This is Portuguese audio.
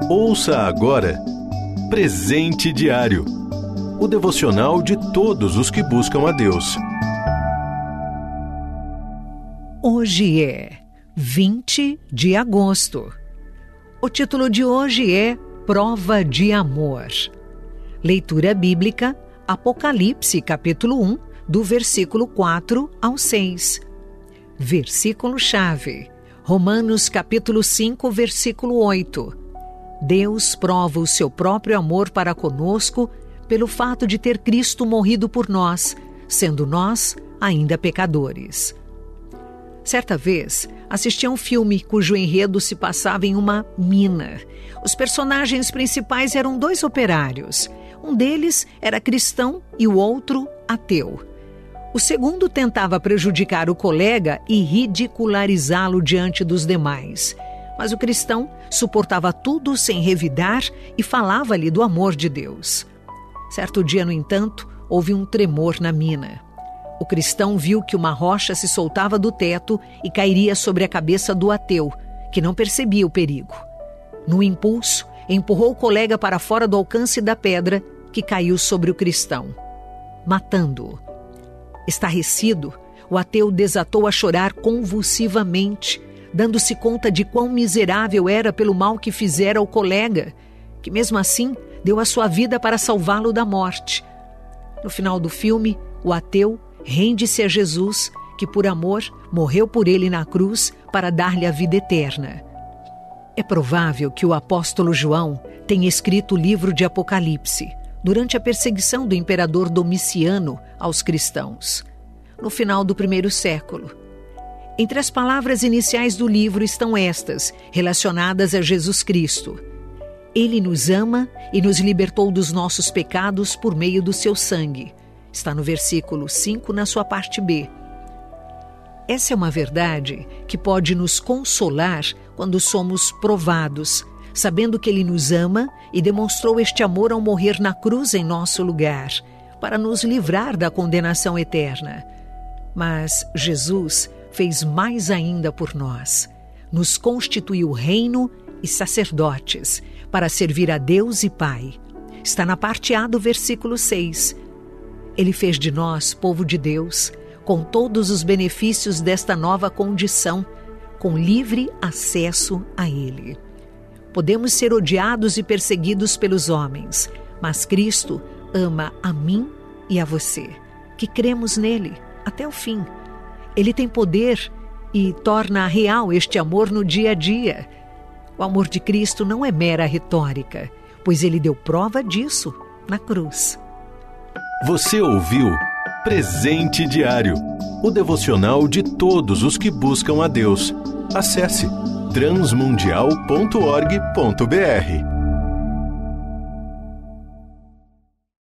Ouça agora Presente Diário, o devocional de todos os que buscam a Deus. Hoje é 20 de agosto. O título de hoje é Prova de Amor. Leitura bíblica, Apocalipse, capítulo 1, do versículo 4 ao 6. Versículo-chave, Romanos, capítulo 5, versículo 8. Deus prova o seu próprio amor para conosco pelo fato de ter Cristo morrido por nós, sendo nós ainda pecadores. Certa vez, assisti a um filme cujo enredo se passava em uma mina. Os personagens principais eram dois operários. Um deles era cristão e o outro ateu. O segundo tentava prejudicar o colega e ridicularizá-lo diante dos demais. Mas o cristão suportava tudo sem revidar e falava-lhe do amor de Deus. Certo dia, no entanto, houve um tremor na mina. O cristão viu que uma rocha se soltava do teto e cairia sobre a cabeça do ateu, que não percebia o perigo. No impulso, empurrou o colega para fora do alcance da pedra, que caiu sobre o cristão, matando-o. Estarrecido, o ateu desatou a chorar convulsivamente, dando-se conta de quão miserável era pelo mal que fizera ao colega, que mesmo assim deu a sua vida para salvá-lo da morte. No final do filme, o ateu rende-se a Jesus, que por amor morreu por ele na cruz para dar-lhe a vida eterna. É provável que o apóstolo João tenha escrito o livro de Apocalipse durante a perseguição do imperador Domiciano aos cristãos, no final do primeiro século. Entre as palavras iniciais do livro estão estas, relacionadas a Jesus Cristo. Ele nos ama e nos libertou dos nossos pecados por meio do seu sangue. Está no versículo 5, na sua parte B. Essa é uma verdade que pode nos consolar quando somos provados, sabendo que Ele nos ama e demonstrou este amor ao morrer na cruz em nosso lugar, para nos livrar da condenação eterna. Mas Jesus fez mais ainda por nós. Nos constituiu reino e sacerdotes para servir a Deus e Pai. Está na parte A do versículo 6. Ele fez de nós povo de Deus, com todos os benefícios desta nova condição, com livre acesso a Ele. Podemos ser odiados e perseguidos pelos homens, mas Cristo ama a mim e a você, que cremos nele até o fim. Ele tem poder e torna real este amor no dia a dia. O amor de Cristo não é mera retórica, pois ele deu prova disso na cruz. Você ouviu Presente Diário, o devocional de todos os que buscam a Deus. Acesse transmundial.org.br.